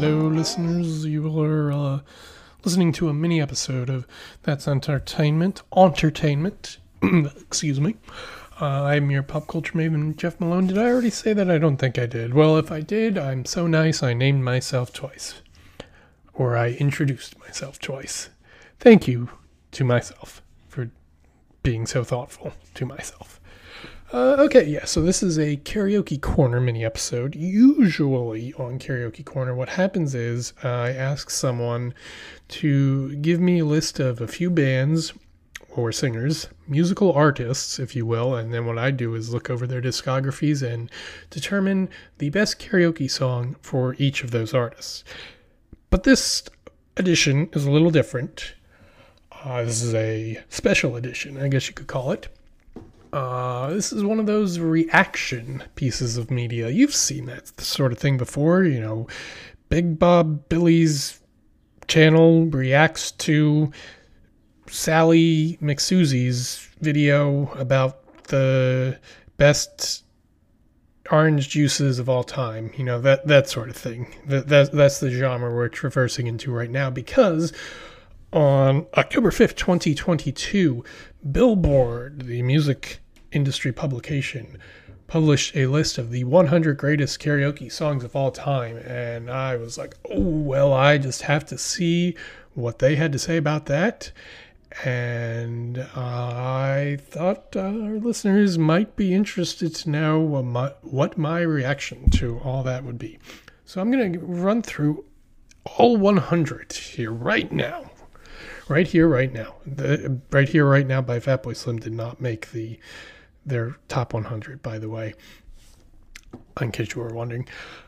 Hello, listeners. You are listening to a mini episode of That's Entertainment. Excuse me. I'm your pop culture maven, Jeff Malone. Did I already say that? I don't think I did. Well, if I did, I'm so nice I named myself twice. Or I introduced myself twice. Thank you to myself for being so thoughtful to myself. So this is a Karaoke Corner mini episode. Usually on Karaoke Corner, what happens is I ask someone to give me a list of a few bands or singers, musical artists, if you will, and then what I do is look over their discographies and determine the best karaoke song for each of those artists. But this edition is a little different. This is a special edition, I guess you could call it. This is one of those reaction pieces of media. You've seen that sort of thing before, you know. Big Bob Billy's channel reacts to Sally McSusie's video about the best orange juices of all time. You know, that sort of thing. That's the genre we're traversing into right now, because on October 5th, 2022, Billboard, the music industry publication, published a list of the 100 greatest karaoke songs of all time. And I was like, oh, well, I just have to see what they had to say about that. And I thought our listeners might be interested to know what my reaction to all that would be. So I'm going to run through all 100 here right now. Right here, right now. Right Here, Right Now by Fatboy Slim did not make their top 100, by the way, in case you were wondering.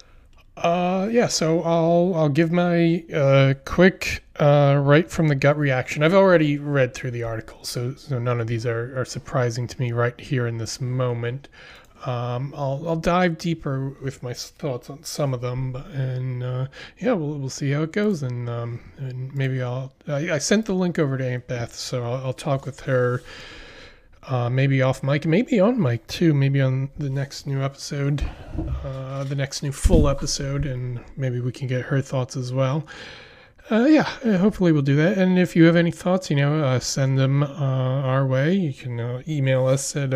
So I'll give my quick right from the gut reaction. I've already read through the article, so none of these are surprising to me right here in this moment. I'll dive deeper with my thoughts on some of them, and we'll see how it goes. And maybe I sent the link over to Aunt Beth, so I'll talk with her. Maybe off mic, maybe on mic too, maybe on the next new episode, the next new full episode, and maybe we can get her thoughts as well. Hopefully we'll do that. And if you have any thoughts, send them our way. You can email us at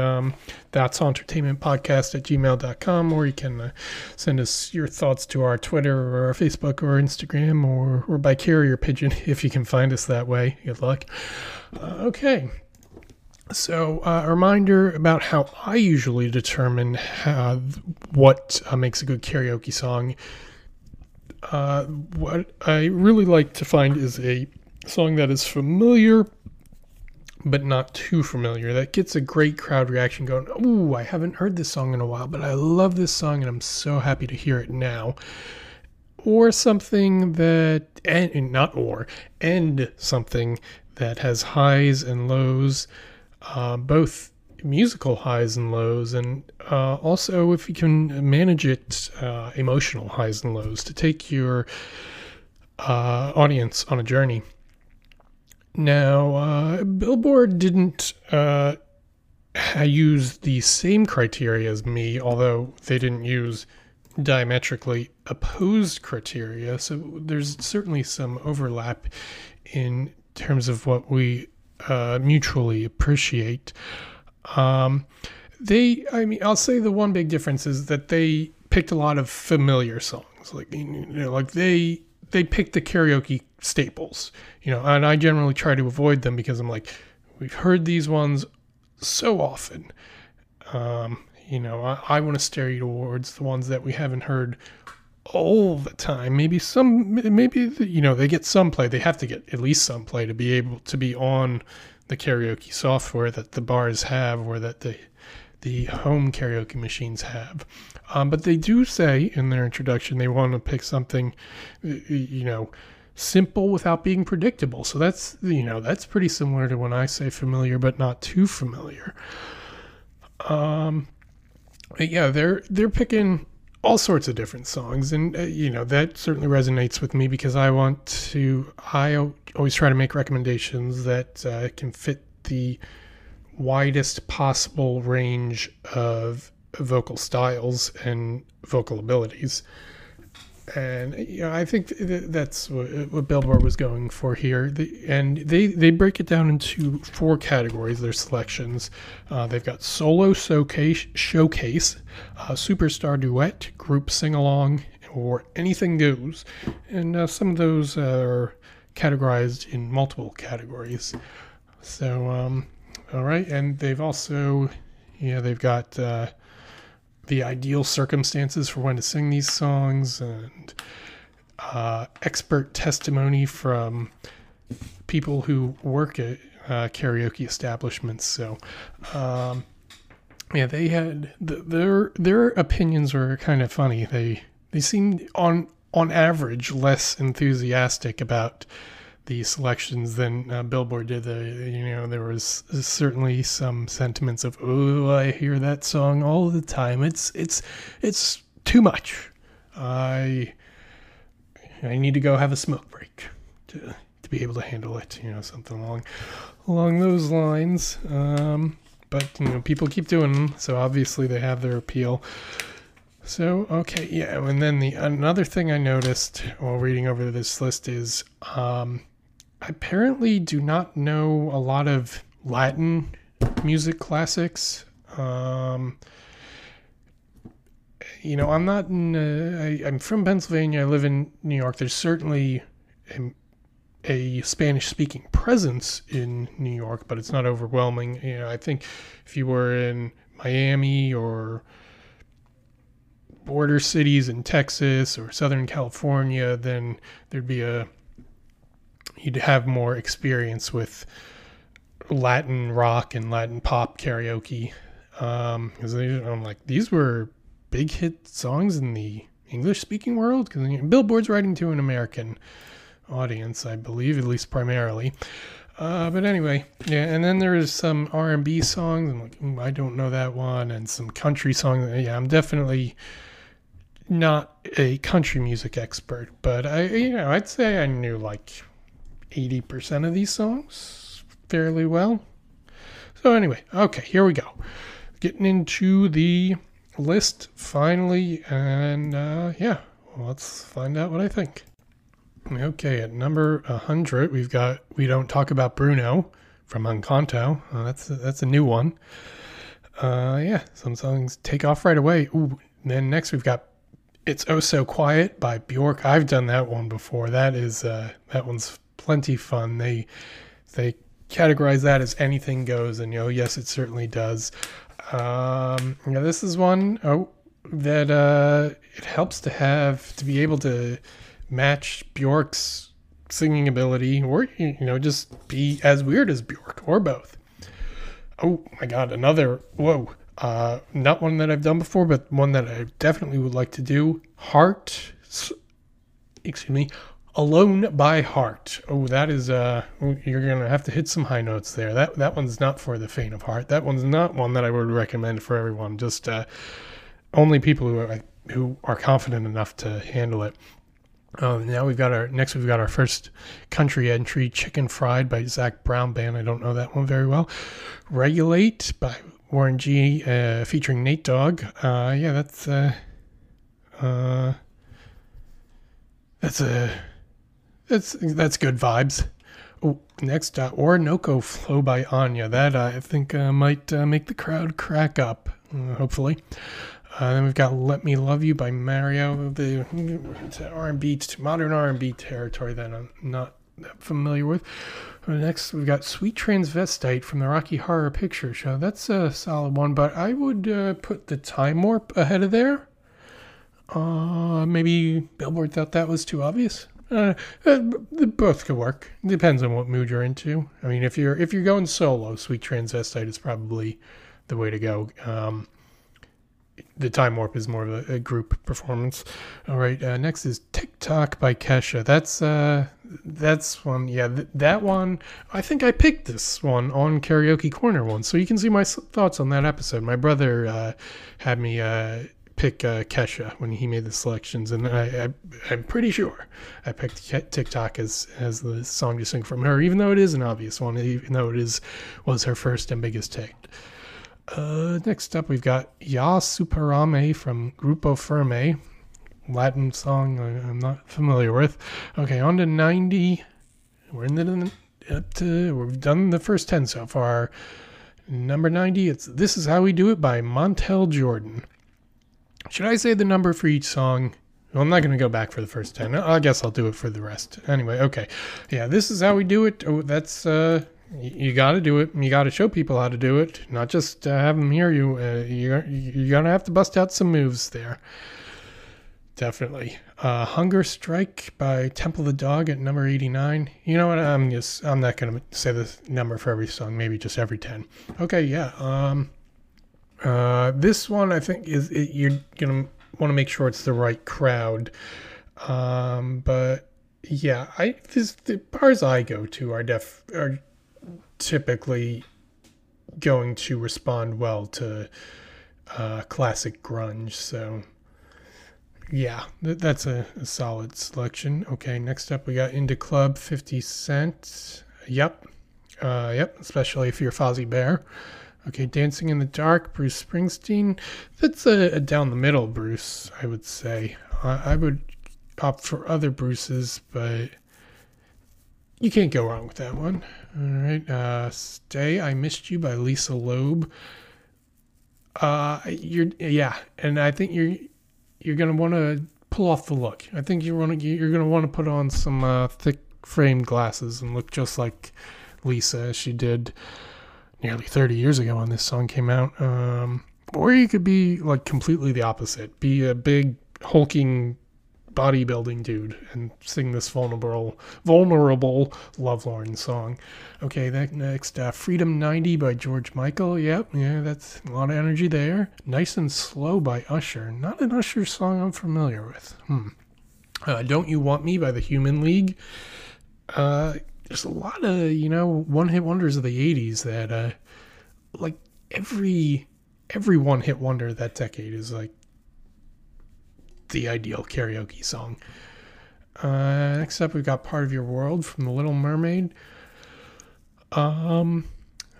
that'sentertainmentpodcast@gmail.com, or you can send us your thoughts to our Twitter or our Facebook or Instagram, or by carrier pigeon if you can find us that way. Good luck. Okay. So a reminder about how I usually determine what makes a good karaoke song. What I really like to find is a song that is familiar, but not too familiar, that gets a great crowd reaction going, ooh, I haven't heard this song in a while, but I love this song and I'm so happy to hear it now. Or something that, and something that has highs and lows, both musical highs and lows, and also, if you can manage it, emotional highs and lows, to take your audience on a journey. Now, Billboard didn't use the same criteria as me, although they didn't use diametrically opposed criteria, so there's certainly some overlap in terms of what we mutually appreciate. I'll say the one big difference is that they picked a lot of familiar songs, like they picked the karaoke staples, and I generally try to avoid them because I'm like, we've heard these ones so often. I want to steer you towards the ones that we haven't heard all the time. Maybe they get some play. They have to get at least some play to be able to be on the karaoke software that the bars have, or that the home karaoke machines have. But they do say in their introduction they want to pick something, simple without being predictable. So that's pretty similar to when I say familiar but not too familiar. They're picking all sorts of different songs, and that certainly resonates with me, because I always try to make recommendations that can fit the widest possible range of vocal styles and vocal abilities. And I think that's what Billboard was going for here. And they break it down into 4 categories. Their selections. They've got solo showcase, superstar duet, group sing along, or anything goes. And some of those are categorized in multiple categories. So all right, and they've also they've got the ideal circumstances for when to sing these songs, and expert testimony from people who work at karaoke establishments. So, they had their opinions were kind of funny. They seemed on average less enthusiastic about the selections than Billboard did. There was certainly some sentiments of, oh, I hear that song all the time. It's too much. I need to go have a smoke break to be able to handle it. Something along those lines. But people keep doing them, so obviously they have their appeal. So okay, yeah. And then another thing I noticed while reading over this list is I apparently do not know a lot of Latin music classics. I'm not I'm from Pennsylvania. I live in New York. There's certainly a Spanish-speaking presence in New York, but it's not overwhelming. I think if you were in Miami or border cities in Texas or Southern California, then you'd have more experience with Latin rock and Latin pop karaoke. Because I'm like, these were big hit songs in the English-speaking world. Because Billboard's writing to an American audience, I believe, at least primarily. But anyway, yeah. And then there's some R&B songs. I'm like, I don't know that one, and some country songs. Yeah, I'm definitely not a country music expert, but I'd say I knew like 80% of these songs fairly well. So anyway, okay, here we go. Getting into the list finally, and let's find out what I think. Okay, at number 100, we've got We Don't Talk About Bruno from Encanto. That's a new one. Some songs take off right away. Ooh, then next we've got It's Oh So Quiet by Bjork. I've done that one before. That one's plenty fun. They categorize that as anything goes, and yes, it certainly does. This is one that it helps to be able to match Bjork's singing ability, or just be as weird as Bjork, or both. Oh my God, another not one that I've done before, but one that I definitely would like to do. Alone by Heart. Oh, that is you're gonna have to hit some high notes there. That one's not for the faint of heart. That one's not one that I would recommend for everyone. Just only people who are confident enough to handle it. Now we've got our first country entry, Chicken Fried by Zac Brown Band. I don't know that one very well. Regulate by Warren G, featuring Nate Dogg. That's good vibes. Oh, next, Orinoco Flow by Anya. That I think might make the crowd crack up, hopefully. Then we've got Let Me Love You by Mario. It's R&B, modern R&B territory that I'm not that familiar with. Next, we've got Sweet Transvestite from the Rocky Horror Picture Show. That's a solid one, but I would put the Time Warp ahead of there. Maybe Billboard thought that was too obvious. Both could work. Depends on what mood you're into. I mean, if you're going solo, Sweet Transvestite is probably the way to go. The Time Warp is more of a group performance. All right, next is TikTok by Kesha. That's one. Yeah, that one. I think I picked this one on Karaoke Corner once, so you can see my thoughts on that episode. My brother had me pick Kesha when he made the selections, and I'm pretty sure I picked TikTok as the song to sing from her, even though it is an obvious one, even though it was her first and biggest hit. Next up, we've got Ya Superame from Grupo Firme. Latin song I'm not familiar with. Okay, on to 90. We've done the first 10 so far. Number 90, it's This Is How We Do It by Montel Jordan. Should I say the number for each song? Well, I'm not going to go back for the first 10. I guess I'll do it for the rest. Anyway, okay. Yeah, This Is How We Do It. Oh, that's, you got to do it. You got to show people how to do it. Not just have them hear you. You're going to have to bust out some moves there. Definitely. Hunger Strike by Temple the Dog at number 89. You know what? I'm not going to say the number for every song. Maybe just every 10. Okay, yeah. This one I think you're going to want to make sure it's the right crowd. But yeah, the bars I go to are typically going to respond well to classic grunge. So yeah, that's a solid selection. Okay, next up we got Into Club, 50 Cent. Yep, especially if you're Fozzie Bear. Okay, Dancing in the Dark, Bruce Springsteen. That's a down the middle Bruce, I would say. I would opt for other Bruces, but you can't go wrong with that one. All right, Stay, I Missed You by Lisa Loeb. And I think you're gonna want to pull off the look. I think you're gonna want to put on some thick framed glasses and look just like Lisa, as she did nearly 30 years ago when this song came out. Or you could be like completely the opposite. Be a big hulking bodybuilding dude and sing this vulnerable lovelorn song. Okay, that next, Freedom 90 by George Michael. Yeah, that's a lot of energy there. Nice and Slow by Usher. Not an Usher song I'm familiar with. Don't You Want Me by the Human League. There's a lot of, one-hit wonders of the 80s that, like, every one-hit wonder of that decade is, like, the ideal karaoke song. Next up, we've got Part of Your World from The Little Mermaid. Our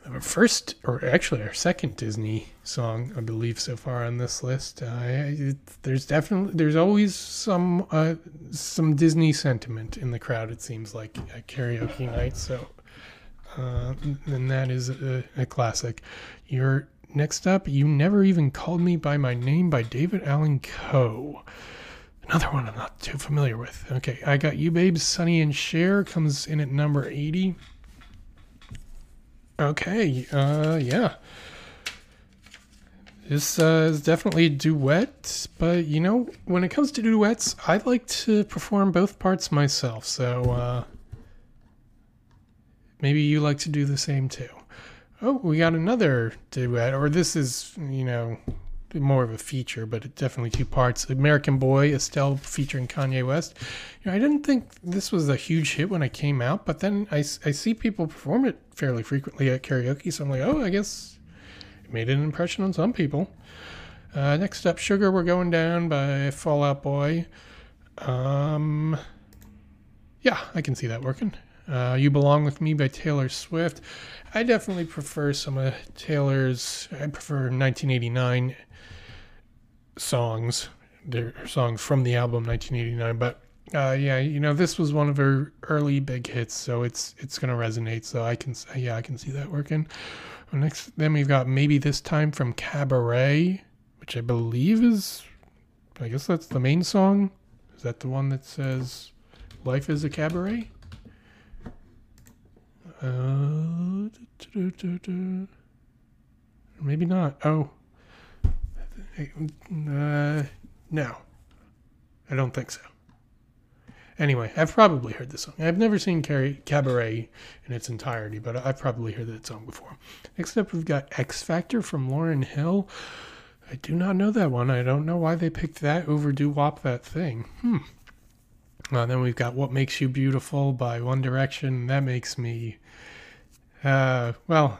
second Disney song, I believe, so far on this list. There's always some Disney sentiment in the crowd, it seems like, at karaoke night. So, and that is a classic. Next up, You Never Even Called Me By My Name by David Allan Coe. Another one I'm not too familiar with. Okay, I Got You Babes, Sonny and Cher comes in at number 80. Okay, yeah. This is definitely a duet, but when it comes to duets, I like to perform both parts myself, so maybe you like to do the same too. Oh, we got another duet, or this is, more of a feature, but definitely two parts. American Boy, Estelle featuring Kanye West. I didn't think this was a huge hit when it came out, but then I see people perform it fairly frequently at karaoke, so I'm like, I guess it made an impression on some people. Next up, Sugar We're Going Down by Fall Out Boy. Yeah, I can see that working. You Belong With Me by Taylor Swift. I definitely prefer some of Taylor's, I prefer 1989 songs. They're songs from the album 1989, but this was one of her early big hits, so it's going to resonate, so I can see that working. Next, then we've got Maybe This Time from Cabaret, which I believe I guess that's the main song. Is that the one that says Life is a Cabaret? Maybe not. Oh. No. I don't think so. Anyway, I've probably heard this song. I've never seen Cabaret in its entirety, but I've probably heard that song before. Next up, we've got X Factor from Lauryn Hill. I do not know that one. I don't know why they picked that over Doo-Wop That Thing. Then we've got What Makes You Beautiful by One Direction. That makes me... that's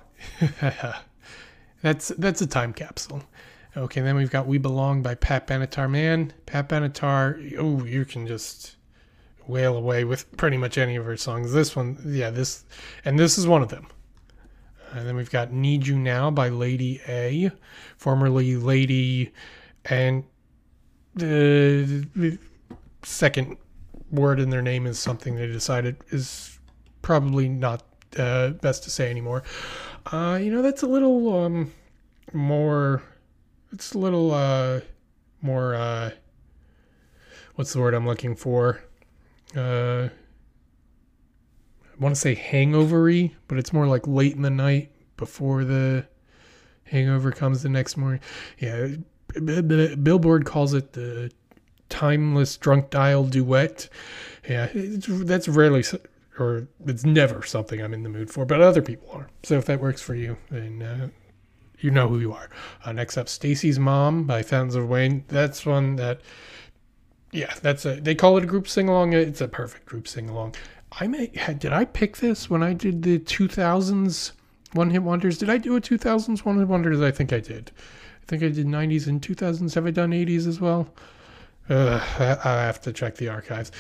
a time capsule. Okay, then we've got We Belong by Pat Benatar. Man, Pat Benatar, you can just wail away with pretty much any of her songs. This one, this is one of them. And then we've got Need You Now by Lady A, formerly Lady, and the second word in their name is something they decided is probably not best to say anymore. That's a little more. It's a little more. What's the word I'm looking for? I want to say hangover-y, but it's more like late in the night before the hangover comes the next morning. Yeah, Billboard calls it the timeless drunk dial duet. Yeah, that's rarely, or it's never something I'm in the mood for, but other people are. So if that works for you, then you know who you are. Next up, Stacy's Mom by Fountains of Wayne. That's one that, yeah, they call it a group sing-along. It's a perfect group sing-along. Did I pick this when I did the 2000s one-hit wonders? Did I do a 2000s one-hit wonders? I think I did. I think I did 90s and 2000s. Have I done 80s as well? I have to check the archives.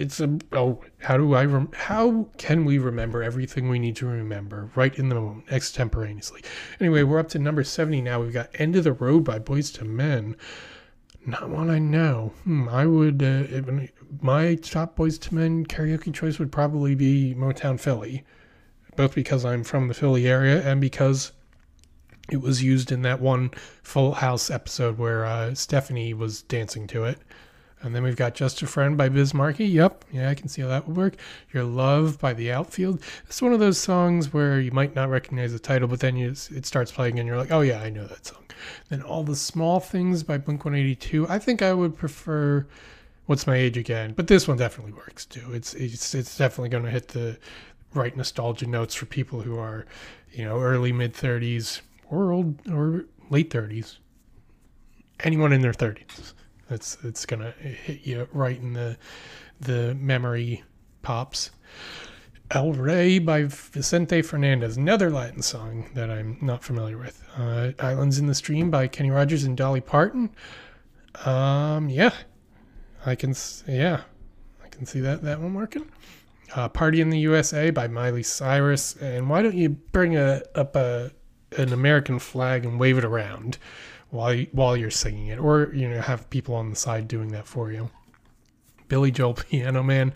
How can we remember everything we need to remember right in the moment, extemporaneously? Anyway, we're up to number 70 now. We've got End of the Road by Boyz II Men. Not one I know. I would, my top Boyz II Men karaoke choice would probably be Motown Philly, both because I'm from the Philly area and because it was used in that one Full House episode where Stephanie was dancing to it. And then we've got Just a Friend by Biz Markie. Yep, yeah, I can see how that would work. Your Love by The Outfield. It's one of those songs where you might not recognize the title, but then it starts playing and you're like, oh yeah, I know that song. Then All the Small Things by Blink-182. I think I would prefer What's My Age Again, but this one definitely works too. It's definitely going to hit the right nostalgia notes for people who are, early mid-30s or late 30s. Anyone in their 30s. It's gonna hit you right in the memory pops. El Rey by Vicente Fernandez, another Latin song that I'm not familiar with. Islands in the Stream by Kenny Rogers and Dolly Parton. I can see that one working. Party in the USA by Miley Cyrus. And why don't you bring up an American flag and wave it around while you're singing it, or have people on the side doing that for you. Billy Joel, Piano Man.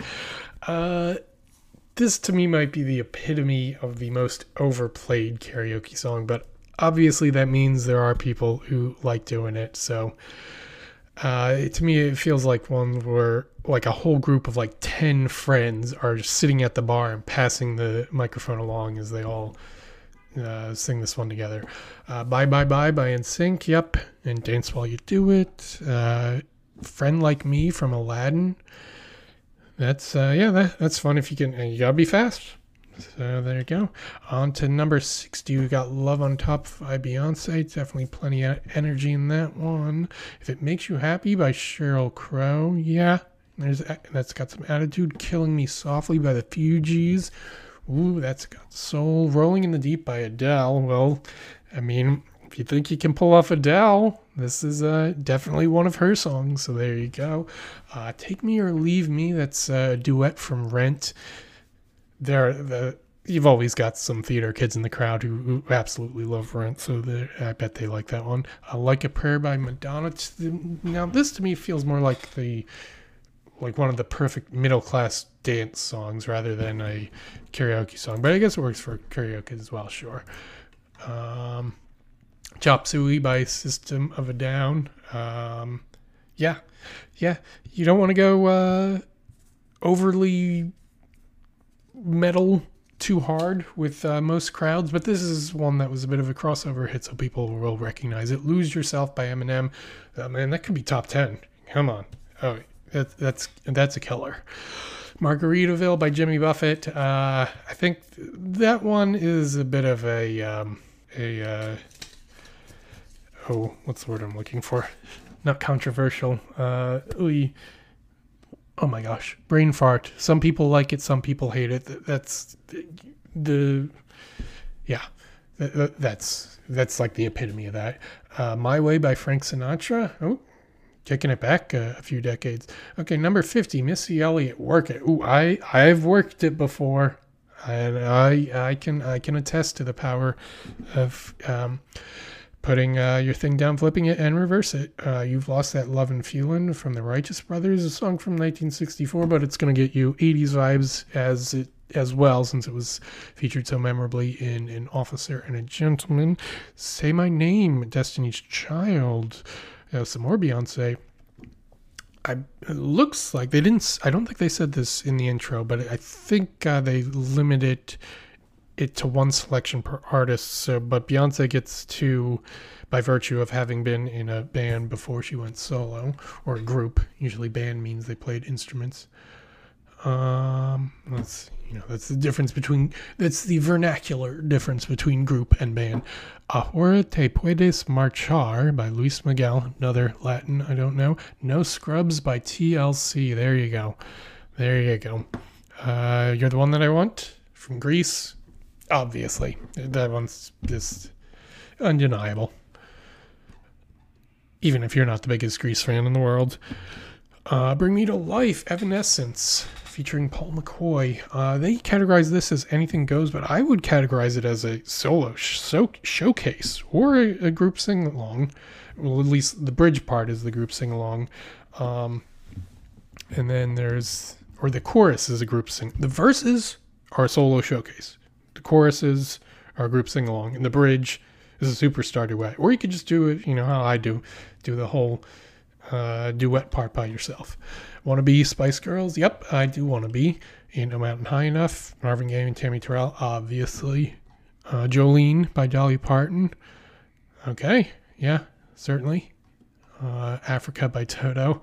This to me might be the epitome of the most overplayed karaoke song, but obviously that means there are people who like doing it. So to me it feels like one where like a whole group of like 10 friends are just sitting at the bar and passing the microphone along as they all sing this one together. Bye Bye Bye by NSYNC, yep, and Dance While You Do It. Friend Like Me from Aladdin. That's that's fun if you can. And you gotta be fast. So there you go. On to number 60. We got Love on Top by Beyonce. Definitely plenty of energy in that one. If It Makes You Happy by Sheryl Crow. Yeah, that's got some attitude. Killing Me Softly by the Fugees. Ooh, that's got soul. Rolling in the Deep by Adele. Well, I mean, if you think you can pull off Adele, this is definitely one of her songs. So there you go. Take Me or Leave Me. That's a duet from Rent. You've always got some theater kids in the crowd who absolutely love Rent, so I bet they like that one. Like a Prayer by Madonna. Now, this to me feels more like one of the perfect middle-class dance songs rather than a karaoke song. But I guess it works for karaoke as well, sure. Chop Suey by System of a Down. Yeah. You don't want to go overly metal too hard with most crowds, but this is one that was a bit of a crossover hit, so people will recognize it. Lose Yourself by Eminem. Man, that could be top 10. Come on. Oh, that's a killer. Margaritaville by Jimmy Buffett. I think that one is a bit of what's the word I'm looking for? Not controversial. Oh my gosh, brain fart. Some people like it, some people hate it. That's like the epitome of that. My Way by Frank Sinatra. Oh, kicking it back a few decades. Okay, number 50, Missy Elliott, Work It. Ooh, I've worked it before, and I can attest to the power of putting your thing down, flipping it, and reverse it. You've Lost That Love and Feelin' from the Righteous Brothers, a song from 1964, but it's going to get you 80s vibes as well, since it was featured so memorably in An Officer and a Gentleman. Say My Name, Destiny's Child. Some more Beyonce. It looks like they didn't. I don't think they said this in the intro, but I think they limited it to one selection per artist. So, but Beyonce gets two by virtue of having been in a band before she went solo, or a group. Usually, band means they played instruments. That's the vernacular difference between group and band. Ahora Te Puedes Marchar by Luis Miguel, another Latin I don't know. No Scrubs by TLC. There you go. You're the One That I Want from Greece. Obviously, that one's just undeniable. Even if you're not the biggest Grease fan in the world. Bring Me to Life, Evanescence, featuring Paul McCoy. They categorize this as anything goes, but I would categorize it as a solo showcase or a group sing-along. Well, at least the bridge part is the group sing-along. And then the chorus is a group sing. The verses are a solo showcase. The choruses are a group sing-along. And the bridge is a superstar duet. Or you could just do it, how I do the whole duet part by yourself. Want to be Spice Girls? Yep, I do want to be. Ain't No Mountain High Enough. Marvin Gaye and Tammy Terrell, obviously. Jolene by Dolly Parton. Okay, yeah, certainly. Africa by Toto.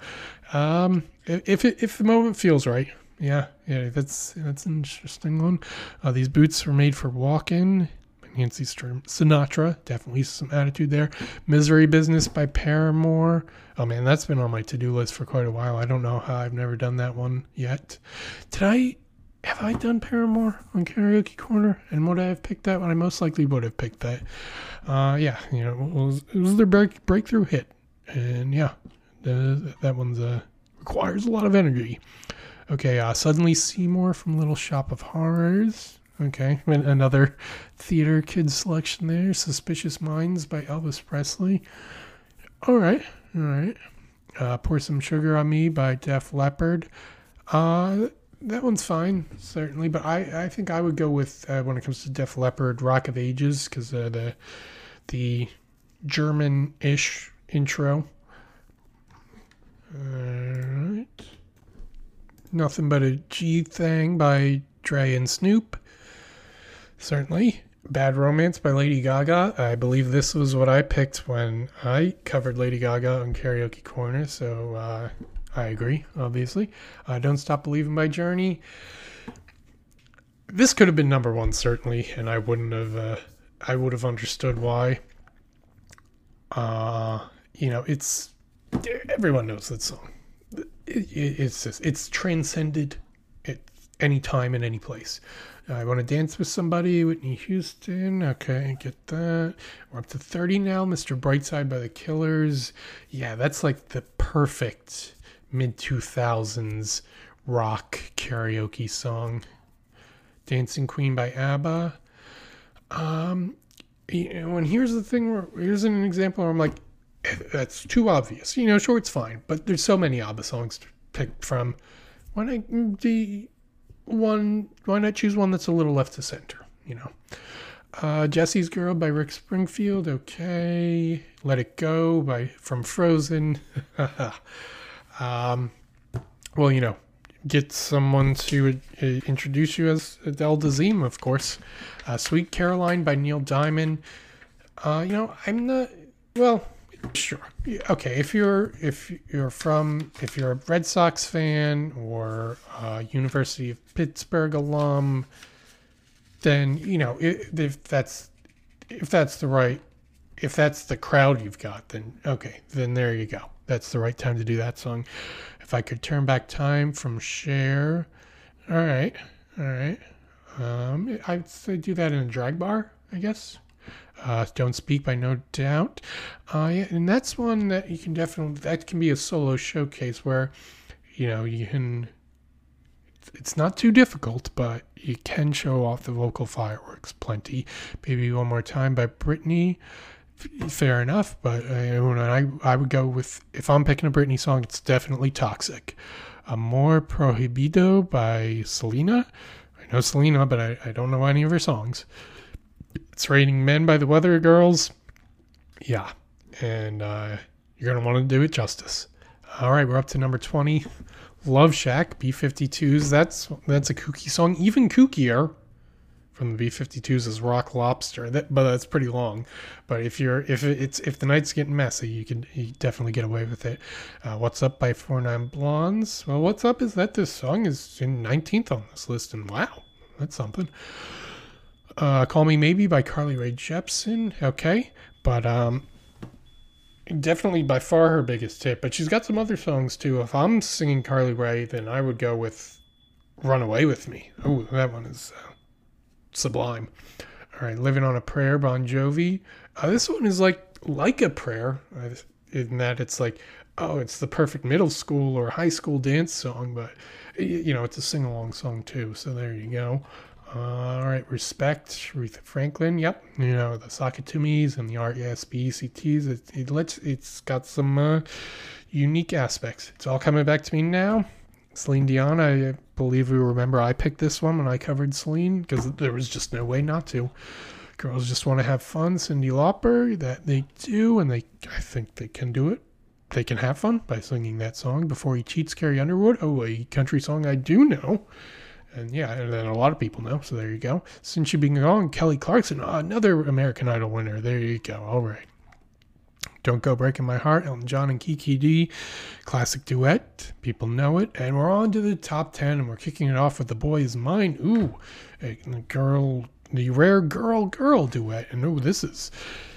If the moment feels right. Yeah, that's an interesting one. These Boots Were Made for Walking. Nancy Sinatra, definitely some attitude there. Misery Business by Paramore. Oh man, that's been on my to-do list for quite a while. I don't know how I've never done that one yet. Have I done Paramore on Karaoke Corner? And would I have picked that one? I most likely would have picked that. It was their breakthrough hit. And yeah, that one's requires a lot of energy. Okay, Suddenly Seymour from Little Shop of Horrors. Okay, another theater kids selection there. Suspicious Minds by Elvis Presley. All right. Pour Some Sugar on Me by Def Leppard. That one's fine, certainly, but I think I would go with, when it comes to Def Leppard, Rock of Ages, because the German-ish intro. All right. Nothing But a G Thing by Dre and Snoop. Certainly. Bad Romance by Lady Gaga. I believe this was what I picked when I covered Lady Gaga on Karaoke Corner, so I agree, obviously. Don't Stop Believing by Journey. This could have been number one, certainly, and I would have understood why. It's, everyone knows that song. It's transcended at any time and any place. I Want to Dance with Somebody, Whitney Houston. Okay, get that. We're up to 30 now. Mr. Brightside by The Killers. Yeah, that's like the perfect mid-2000s rock karaoke song. Dancing Queen by ABBA. And here's the thing here's an example where I'm like, that's too obvious. Sure, it's fine, but there's so many ABBA songs to pick from. Why not choose one that's a little left to center? Jesse's Girl by Rick Springfield. Okay. Let It Go from Frozen. Get someone to introduce you as Adele Dazeem, of course. Sweet Caroline by Neil Diamond. I'm not, well, sure. Okay, if you're a Red Sox fan or University of Pittsburgh alum, then if that's the crowd you've got, then okay, then there you go. That's the right time to do that song. If I Could Turn Back Time from Cher. All right. I'd say do that in a drag bar, I guess. Don't Speak by No Doubt. And that's one that you can that can be a solo showcase where, you can, it's not too difficult, but you can show off the vocal fireworks plenty. Baby One More Time by Britney. fair enough, but I would go with, if I'm picking a Britney song, it's definitely Toxic. Amor Prohibido by Selena. I know Selena, but I don't know any of her songs. It's Raining Men by the Weather Girls. Yeah, and you're going to want to do it justice. All right, we're up to number 20. Love Shack, B-52s. That's a kooky song. Even kookier from the B-52s is Rock Lobster. But that's pretty long. But if the night's getting messy, you definitely get away with it. What's Up by 49 Blondes. Well, what's up is that this song is in 19th on this list, and wow, that's something. Call Me Maybe by Carly Rae Jepsen. Okay, but definitely by far her biggest hit. But she's got some other songs too. If I'm singing Carly Rae, then I would go with Run Away With Me. Oh, that one is sublime. All right, Living on a Prayer, Bon Jovi. This one is like a prayer, in that it's like, oh, it's the perfect middle school or high school dance song, but it's a sing-along song too. So there you go. All right, Respect, Aretha Franklin. Yep, the Sock It To Me's and the R.E.S.P.E.C.T's. It's got some unique aspects. It's all coming back to me now. Celine Dion, I believe we remember I picked this one when I covered Celine, because there was just no way not to. Girls Just Want to Have Fun, Cyndi Lauper, that they do, and I think they can do it. They can have fun by singing that song. Before He Cheats, Carrie Underwood. Oh, a country song I do know. And yeah, and then a lot of people know, so there you go. Since You've Been Gone, Kelly Clarkson, another American Idol winner. There you go. All right. Don't Go Breaking My Heart, Elton John and Kiki D. Classic duet. People know it. And we're on to the top 10, and we're kicking it off with The Boy Is Mine. Ooh, the rare girl duet. And this is...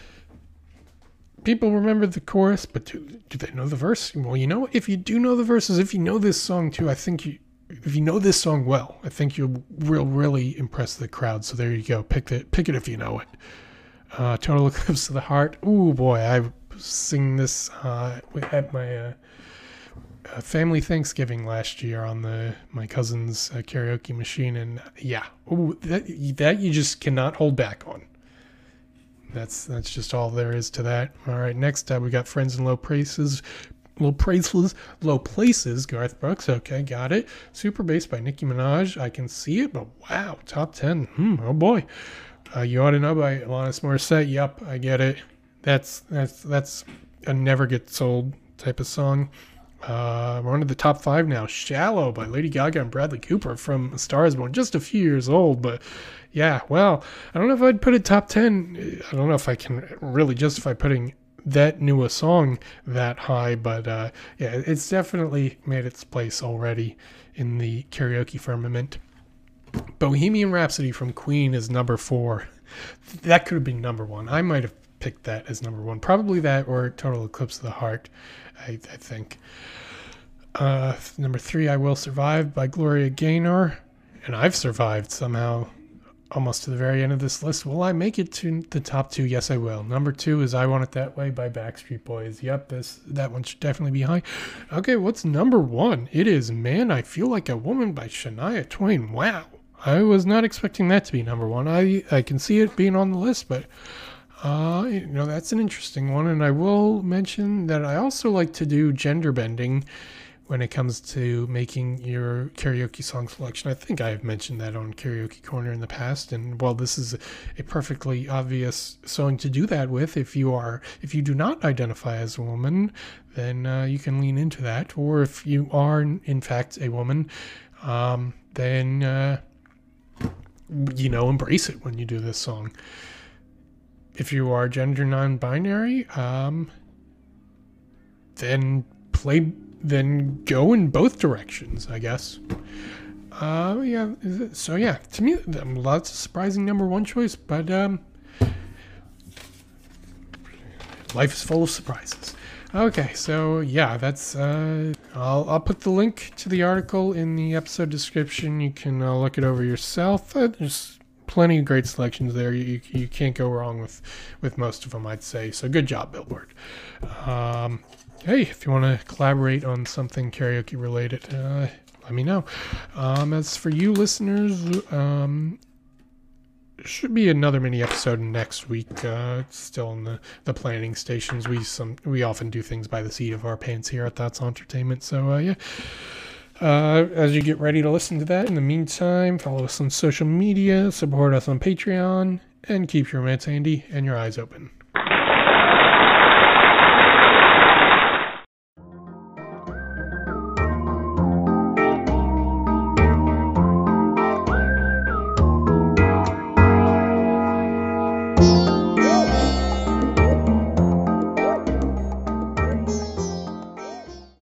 People remember the chorus, but do they know the verse? Well, if you do know the verses, if you know this song too, if you know this song well, I think you'll really impress the crowd. So there you go. Pick it if you know it. Total Eclipse of the Heart. Ooh, boy, I sing this at my family Thanksgiving last year on my cousin's karaoke machine, and yeah, ooh, that you just cannot hold back on. That's just all there is to that. All right, next up we got Friends in Low Places. Low Places, Garth Brooks. Okay, got it. Super Bass by Nicki Minaj. I Can See It, but wow, top 10. Oh boy. You Ought to Know by Alanis Morissette. Yep, I get it. That's a never gets old type of song. We're on to the top 5 now. Shallow by Lady Gaga and Bradley Cooper from A Star Is Born. Just a few years old, but yeah, well, I don't know if I'd put it top 10. I don't know if I can really justify putting that new a song that high, but yeah, it's definitely made its place already in the karaoke firmament. Bohemian Rhapsody from Queen is number 4. That could have been number 1. I might have picked that as number 1. Probably that or Total Eclipse of the Heart, I think. Number 3, I Will Survive by Gloria Gaynor. And I've survived somehow almost to the very end of this list. Will I make it to the top 2? Yes, I will. Number 2 is I Want It That Way by Backstreet Boys. Yep, that one should definitely be high. Okay, what's number 1? It is Man, I Feel Like a Woman by Shania Twain. Wow. I was not expecting that to be number 1. I can see it being on the list, but that's an interesting one. And I will mention that I also like to do gender bending when it comes to making your karaoke song selection. I think I have mentioned that on Karaoke Corner in the past, and while this is a perfectly obvious song to do that with, if you do not identify as a woman, then you can lean into that. Or if you are in fact a woman, then embrace it when you do this song. If you are gender non-binary, then go in both directions, I guess. Yeah. So yeah, to me, lots of surprising number 1 choice, but life is full of surprises. Okay, so yeah, that's I'll put the link to the article in the episode description. You can look it over yourself. There's plenty of great selections there. You can't go wrong with most of them, I'd say. So good job, Billboard. Hey, if you want to collaborate on something karaoke related, let me know. As for you listeners, should be another mini episode next week. It's still in the planning stations. We often do things by the seat of our pants here at That's Entertainment. So yeah. As you get ready to listen to that, in the meantime, follow us on social media, support us on Patreon, and keep your mitts handy and your eyes open.